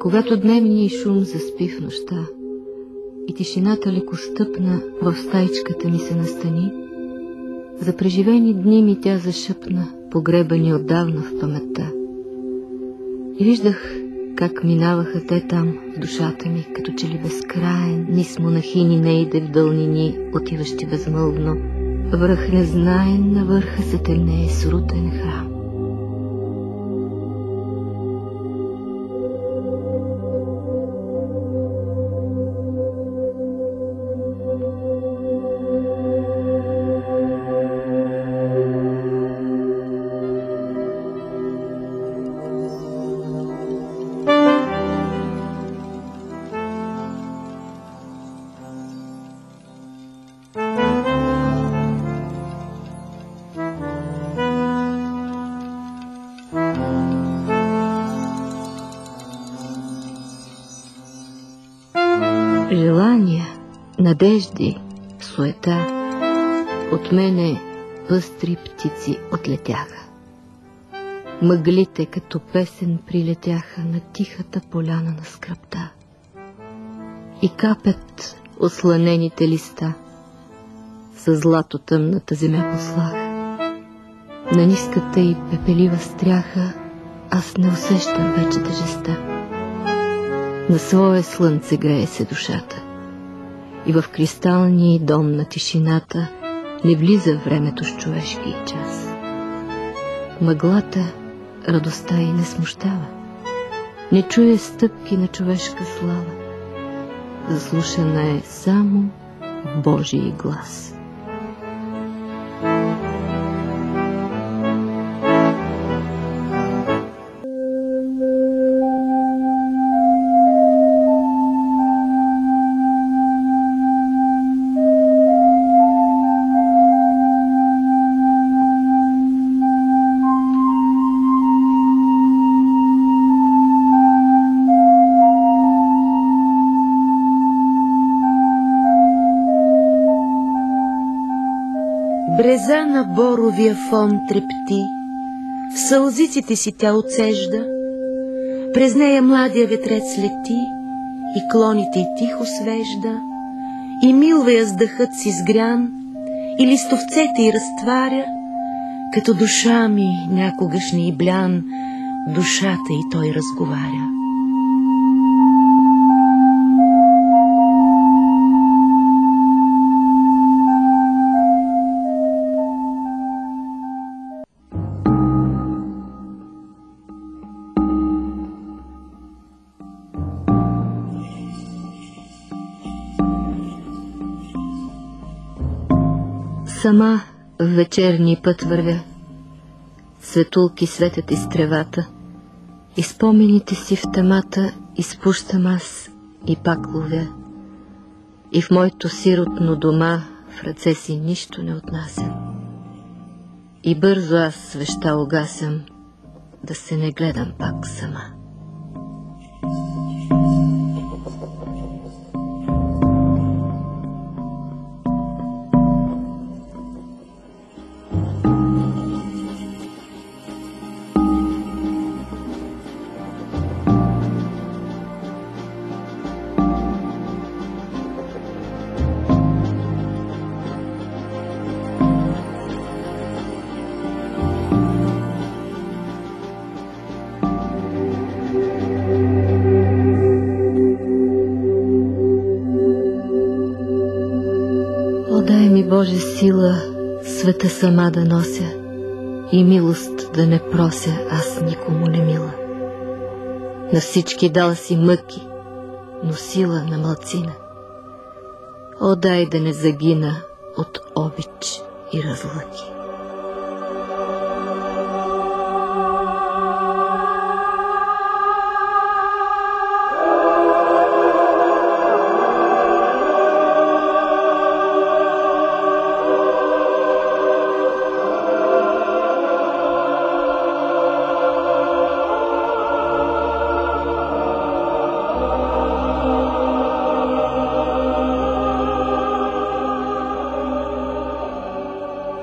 Когато дневният шум заспи в нощта и тишината лекостъпна в стаичката ми се настани, за преживени дни ми тя зашъпна, погребани отдавна в паметта. И виждах как минаваха те там в душата ми, като че ли безкраен низ монахини не иде в дълнини, отиващи безмълвно. Връх незнаен на върха се темнее срутен храм. Желания, надежди, суета, от мене пъстри птици отлетяха. Мъглите като песен прилетяха на тихата поляна на скръбта. И капят осланените листа, със злато тъмната земя послах. На ниската и пепелива стряха аз не усещам вече тежеста. На свое слънце грее се душата и в кристалния дом на тишината не влиза времето с човешки час. Мъглата радостта и не смущава, не чуе стъпки на човешка слава, заслушана е само Божий глас. Бреза на боровия фон трепти, в сълзиците си тя отсежда, през нея младия ветрец лети и клоните й тихо свежда, и милва я с дъхът си сгрян, и листовцете й разтваря, като душа ми някогашни и блян, душата й той разговаря. Сама в вечерни път вървя, светулки светят из тревата, и спомените си в тъмата изпущам аз и пак ловя. И в моето сиротно дома в ръце си нищо не отнасям. И бързо аз свеща угасям, да се не гледам пак сама. Дай ми, Боже, сила света сама да нося и милост да не прося аз никому не мила. На всички дал си мъки, но сила на малцина. О, дай да не загина от обич и разлъки.